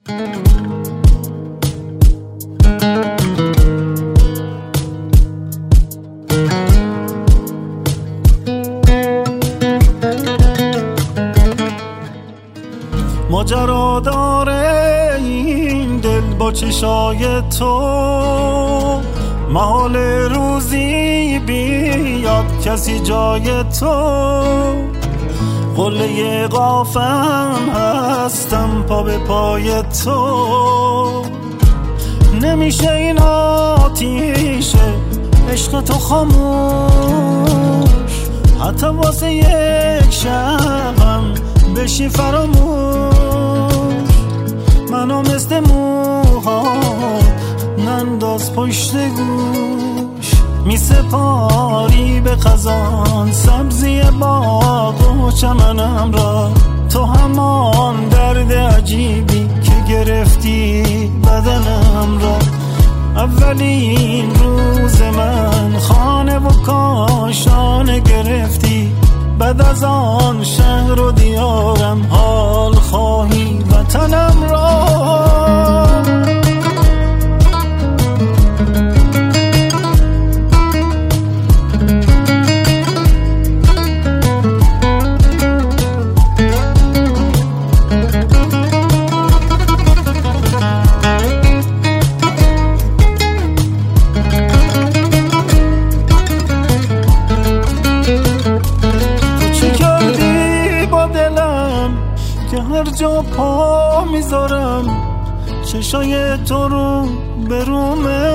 ماجرا داره این دل با چشای تو، محال روزی بیاد کسی جای تو. قله قافم هستم پا به پای تو، نمیشه این آتیشه عشق تو خاموش، حتی واسه یک شبم بشی فراموش. منو مثل موهات ننداز پشت گوش، می سپاری به خزان سبزی باغ و چمنم را. تو همان درد عجیبی که گرفتی بدنم را. اولین روز من خانه و کاشانه گرفتی، بعد از آن شهر و دیارم حال خواهی وطنم را. هر جا پا میذارم چشای تو رو برومه،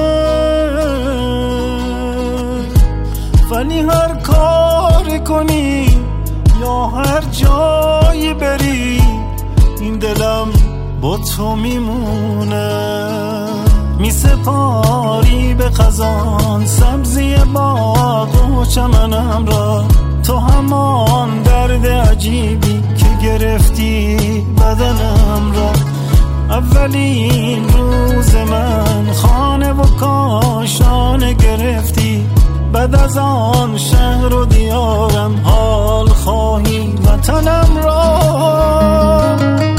ولی هر کار کنی یا هر جایی بری این دلم با تو میمونه. می سپاری به خزان سبزی باغ و چمنم را. تو همان درد عجیبی که گرفتی بدنم را. اولین روز من خانه و کاشانه گرفتی، بعد از آن شهر و دیارم حال خواهی وطنم را.